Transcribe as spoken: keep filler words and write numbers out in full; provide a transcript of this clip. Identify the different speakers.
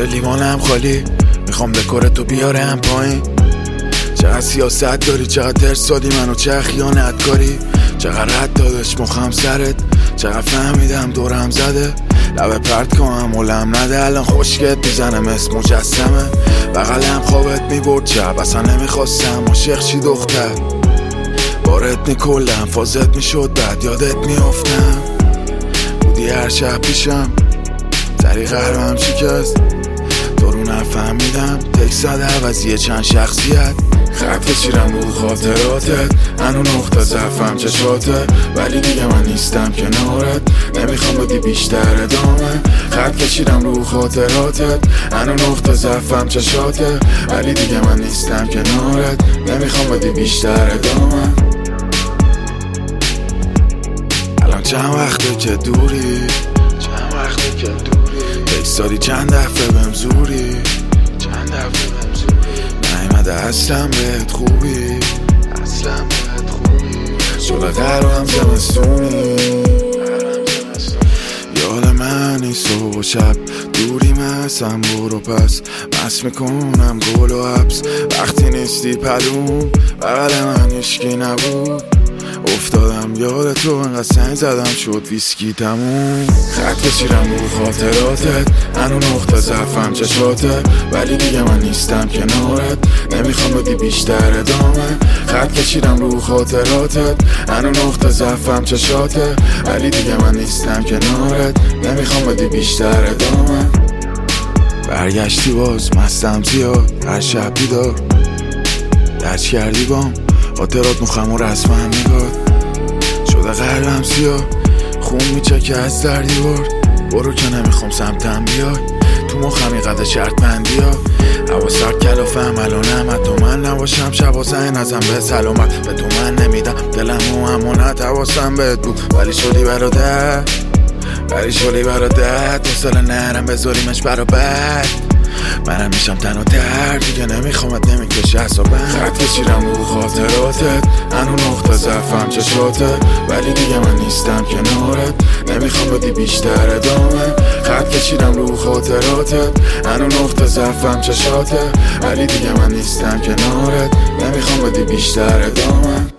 Speaker 1: لیوانم خالی، میخوام دکورتو بیارم پایین. چقدر سیاست داری، چقدر ترس دادی منو، چقدر خیانت کاری، چقدر رد دادش مخم سرت، چقدر فهمیدم دورم زده. لبه پرت کنم ولم نده، الان خوشگت میزنم اسم مجسمه. بغلم خوابت میبرد چپ، اصلا نمیخواستم عاشق چی دختر. بارت میکلم فازت میشد بعد یادت میافتم. بودی هر شب پیشم، طریق قربم شکست، تو رو نفهمیدم. تکس زده عوضیه چند شخصیت، خط کشیرم رو خاطراتت. هنو نقطه ضعفم چشاته، ولی دیگه من نیستم کنارت. نمیخوام بدی بیشتر ادامه، خط کشیرم رو خاطراتت. هنو نقطه ضعفم چشاته، ولی دیگه من نیستم کنارت. نمیخوام بدی بیشتر ادامه. الان چند وقته که دوری، چند وقته که دوری، تکس داری چند دفعه بهم زوری، چند دفعه بهم زوری. نیمده اصلا بهت خوبی، اصلا بهت خوبی. شده قرارم زمستونی، یاد منی صبح و شب. دوری مثلا برو پس، مست میکنم گل و حبس. وقتی نیستی پلوم، بغل من هیچکی نبود. افتادم یاد تو، انقدر سنگ زدم شد ویسکی تموم. خط کشیرم رو خاطراتت، هنو نقطه ضعفم چشاته، ولی دیگه من نیستم کنارت. نمیخوام بدی بیشتر ادامه، خط کشیرم رو خاطراتت. هنو نقطه ضعفم چشاته، ولی دیگه من نیستم کنارت. نمیخوام بدی بیشتر ادامه. برگشتی باز مستم زیاد، هر شب بیدار درچ کردی بام خاطرات مخم و رسمم میگاد. شده قلبم سیاه، خون میچکه از در دیوار. برو که نمیخوام سمتم بیای، تو مخم اینقدر شرط بندی ها. هوا سرد کلافم الانم، حتی من نباشم شبا زنگ نزم به سلامت. به تو من نمیدم دلم و امانت، حواسم بهت بود ولی شدی برادر، ولی شدی برادر. دوستاله نرم بذاریمش برابر، منم میشم تنها تر دیگه. نمیخوامت نمیکشه حسابم، خط کشیرم رو خاطراتت. هنو نقطه ضعفم چشاته، ولی دیگه من نیستم کنارت. نمیخوام بدی بیشتر ادامه، خط کشیرم رو خاطراتت. هنو نقطه ضعفم چشاته، ولی دیگه من نیستم کنارت. نمیخوام بدی بیشتر ادامه.